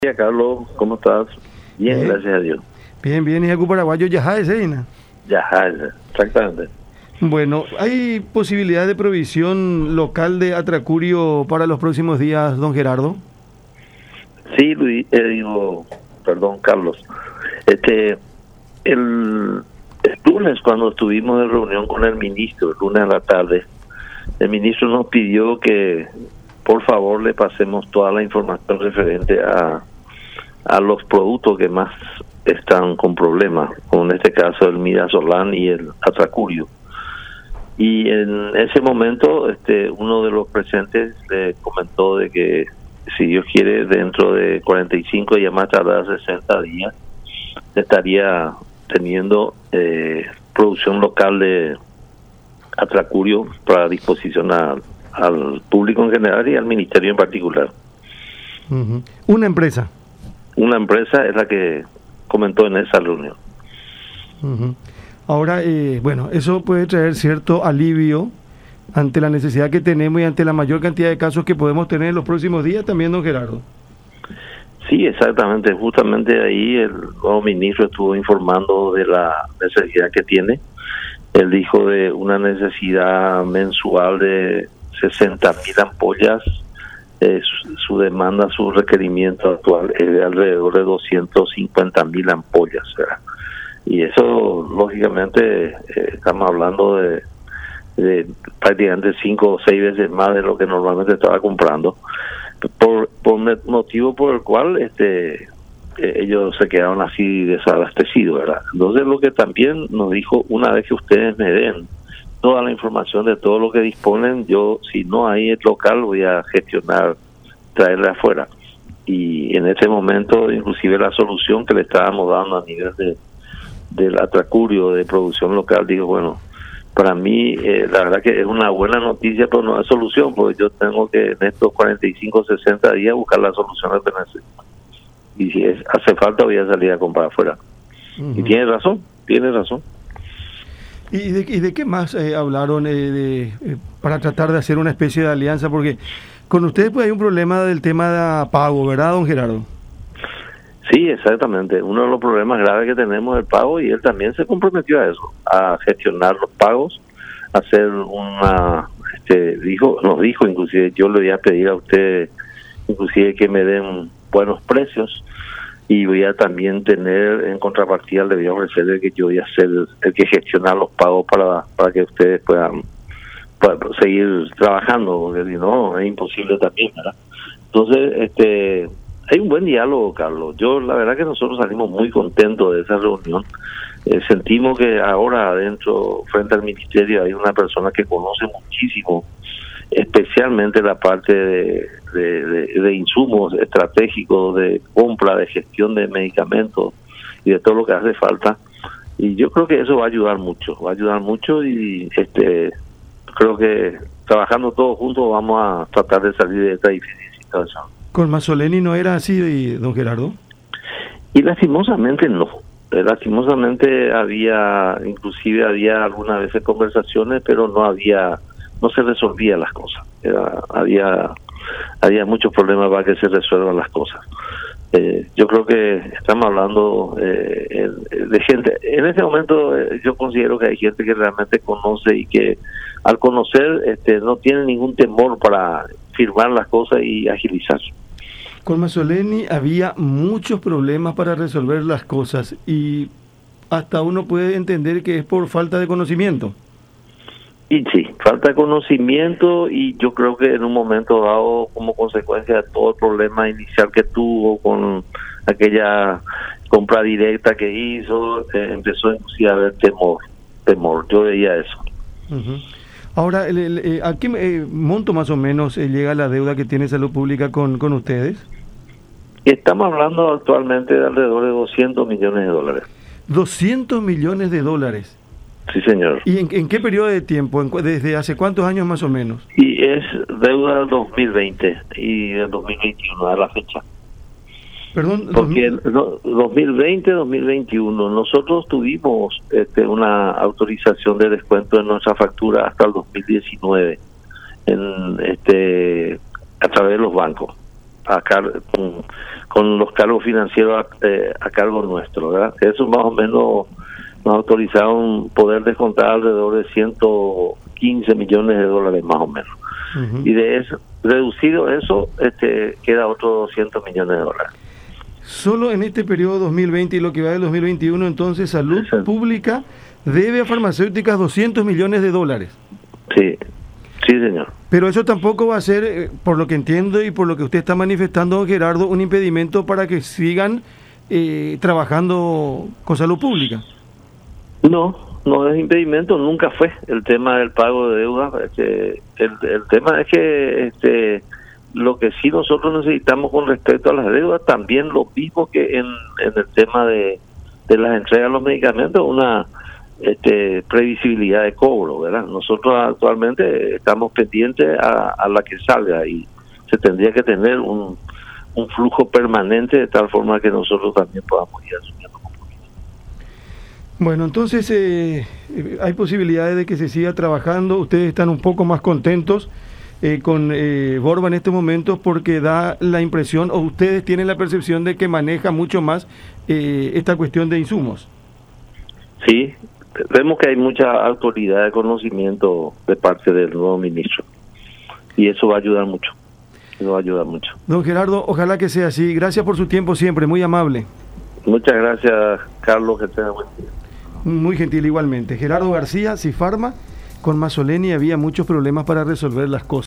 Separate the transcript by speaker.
Speaker 1: Hola Carlos, ¿cómo estás? Bien, gracias a Dios.
Speaker 2: Bien, bien, y algo paraguayo ya es, Ina.
Speaker 1: Ya, exactamente.
Speaker 2: Bueno, ¿hay posibilidad de provisión local de atracurio para los próximos días, don Gerardo?
Speaker 1: Sí, Carlos. El lunes cuando estuvimos en reunión con el ministro, el lunes a la tarde, el ministro nos pidió que por favor le pasemos toda la información referente a los productos que más están con problemas, como en este caso el midazolam y el atracurio. Y en ese momento uno de los presentes le comentó de que si Dios quiere dentro de 45 y a más tardar 60 días estaría teniendo producción local de atracurio para disposición al público en general y al ministerio en particular.
Speaker 2: Uh-huh. Una empresa
Speaker 1: Es la que comentó en esa reunión.
Speaker 2: Uh-huh. Ahora, bueno, eso puede traer cierto alivio ante la necesidad que tenemos y ante la mayor cantidad de casos que podemos tener en los próximos días también, don Gerardo.
Speaker 1: Sí, exactamente. Justamente ahí el nuevo ministro estuvo informando de la necesidad que tiene. Él dijo de una necesidad mensual de 60,000 ampollas. Su demanda, su requerimiento actual es de alrededor de 250,000 ampollas, ¿verdad? Y eso, lógicamente, estamos hablando de prácticamente 5 o 6 veces más de lo que normalmente estaba comprando, por motivo por el cual ellos se quedaron así desabastecidos, ¿verdad? Entonces, lo que también nos dijo, una vez que ustedes me den toda la información de todo lo que disponen, yo, si no hay el local, voy a gestionar, traerle afuera. Y en ese momento, inclusive la solución que le estábamos dando a nivel del atracurio de producción local, digo, bueno, para mí la verdad que es una buena noticia, pero no es solución, porque yo tengo que en estos 45, 60 días buscar la solución al que necesito. Y si hace falta, voy a salir a comprar afuera. Uh-huh. Y tiene razón.
Speaker 2: ¿Y de qué más hablaron para tratar de hacer una especie de alianza? Porque con ustedes pues hay un problema del tema de pago, ¿verdad, don Gerardo?
Speaker 1: Sí, exactamente. Uno de los problemas graves que tenemos es el pago, y él también se comprometió a eso, a gestionar los pagos, a hacer nos dijo, inclusive yo le voy a pedir a usted, inclusive que me den buenos precios, y voy a también tener en contrapartida, le voy a ofrecer que yo voy a ser el que gestiona los pagos para que ustedes puedan seguir trabajando, porque si no es imposible también, ¿verdad? Entonces, hay un buen diálogo, Carlos. Yo, la verdad que nosotros salimos muy contentos de esa reunión. Sentimos que ahora adentro, frente al ministerio, hay una persona que conoce muchísimo, especialmente la parte de insumos estratégicos, de compra, de gestión de medicamentos y de todo lo que hace falta. Y yo creo que eso va a ayudar mucho y creo que trabajando todos juntos vamos a tratar de salir de esta difícil situación.
Speaker 2: ¿Con Mazzoleni no era así, don Gerardo?
Speaker 1: Y lastimosamente no. Lastimosamente había algunas veces conversaciones, pero no se resolvían las cosas. Había muchos problemas para que se resuelvan las cosas. Yo creo que estamos hablando de gente. En este momento yo considero que hay gente que realmente conoce y que al conocer no tiene ningún temor para firmar las cosas y agilizar.
Speaker 2: Con Mazzoleni había muchos problemas para resolver las cosas y hasta uno puede entender que es por falta de conocimiento.
Speaker 1: Y sí, falta de conocimiento, y yo creo que en un momento dado, como consecuencia de todo el problema inicial que tuvo con aquella compra directa que hizo, empezó inclusive a haber temor. Yo veía eso.
Speaker 2: Uh-huh. Ahora, ¿a qué monto más o menos llega la deuda que tiene Salud Pública con ustedes?
Speaker 1: Estamos hablando actualmente de alrededor de $200 millones.
Speaker 2: ¿200 millones de dólares?
Speaker 1: Sí, señor.
Speaker 2: ¿Y en qué periodo de tiempo? ¿Desde hace cuántos años más o menos?
Speaker 1: Y es deuda del 2020 y del 2021 a la fecha.
Speaker 2: Perdón,
Speaker 1: porque 2020, 2021 nosotros tuvimos una autorización de descuento en nuestra factura hasta el 2019 a través de los bancos. con los cargos financieros a cargo nuestro, ¿verdad? Eso más o menos nos autorizaron un poder descontar alrededor de 115 millones de dólares más o menos. Uh-huh. Y de eso, reducido eso, queda otros 200 millones de dólares.
Speaker 2: Solo en este periodo 2020 y lo que va del 2021, entonces, Salud Pública debe a farmacéuticas 200 millones de dólares.
Speaker 1: Sí, sí, señor.
Speaker 2: Pero eso tampoco va a ser, por lo que entiendo y por lo que usted está manifestando, don Gerardo, un impedimento para que sigan trabajando con salud pública.
Speaker 1: No es impedimento, nunca fue el tema del pago de deuda. El tema es que lo que sí nosotros necesitamos con respecto a las deudas, también lo mismo que en el tema de las entregas de los medicamentos, una previsibilidad de cobro, ¿verdad? Nosotros actualmente estamos pendientes a la que salga y se tendría que tener un flujo permanente de tal forma que nosotros también podamos ir asumiendo compromisos.
Speaker 2: Bueno, entonces hay posibilidades de que se siga trabajando. Ustedes están un poco más contentos con Borba en estos momentos porque da la impresión, o ustedes tienen la percepción de que maneja mucho más esta cuestión de insumos.
Speaker 1: Sí, vemos que hay mucha autoridad de conocimiento de parte del nuevo ministro y eso va a ayudar mucho.
Speaker 2: Don Gerardo, ojalá que sea así. Gracias por su tiempo siempre, muy amable.
Speaker 1: Muchas gracias, Carlos, que tenga buen día.
Speaker 2: Muy gentil igualmente. Gerardo García, Cifarma, con Mazzoleni había muchos problemas para resolver las cosas.